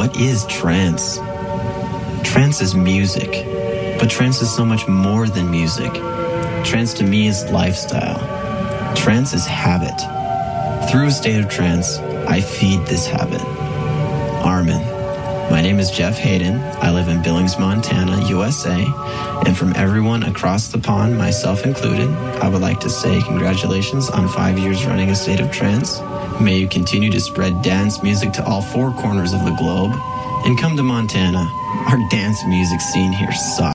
what is trance? Trance is music, but trance is so much more than music. Trance to me is lifestyle. Trance is habit. Through a state of trance, I feed this habit. Armin. My name is Jeff Hayden. I live in Billings, Montana, USA. And from everyone across the pond, myself included, I would like to say congratulations on 5 years running a state of trance. May you continue to spread dance music to all four corners of the globe. And come to Montana. Our dance music scene here sucks.